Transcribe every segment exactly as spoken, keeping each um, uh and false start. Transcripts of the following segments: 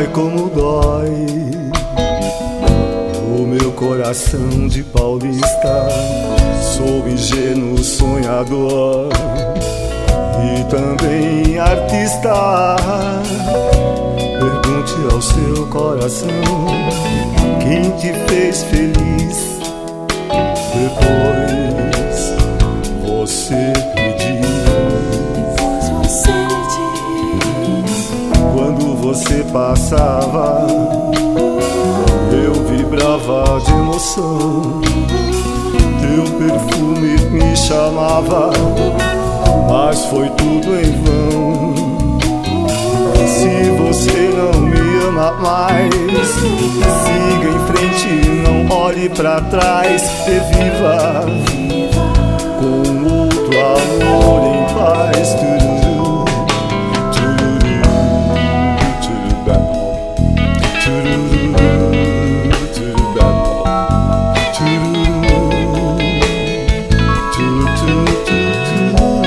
Ai, como dói o meu coração de paulista. Sou ingênuo sonhador e também artista. Pergunte ao seu coração quem te fez feliz. Depois você me diz. Você me diz. Quando você passava, eu vibrava de emoção. Teu perfume me chamava, mas foi tudo em vão. Se você não me ama mais, siga em frente, não olhe pra trás. E viva com outro amor em paz. Tururu, tururu, tururu, tururu, tururu, tururu, tururu.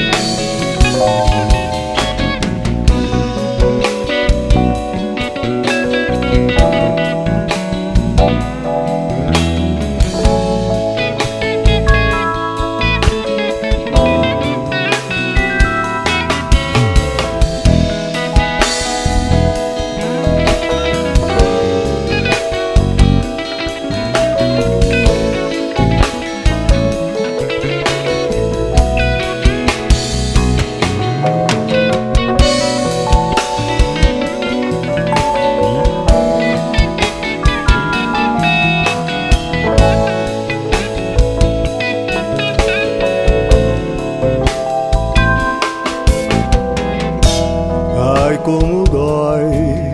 Ai, como dói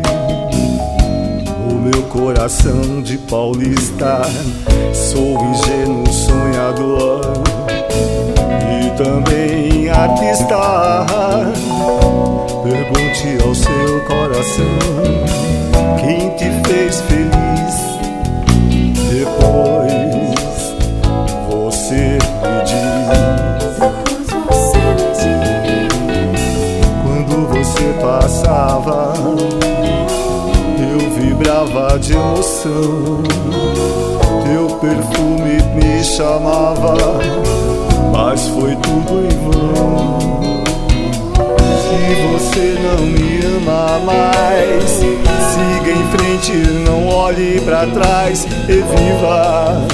o meu coração de paulista. Sou ingênuo sonhador e também artista. Pergunte ao seu coração quem te fez feliz. Depois você me diz. Quando você passava, eu vibrava de emoção. Teu perfume me chamava, mas foi tudo em vão. Se você não me ama mais, siga em frente, não olhe pra trás. E viva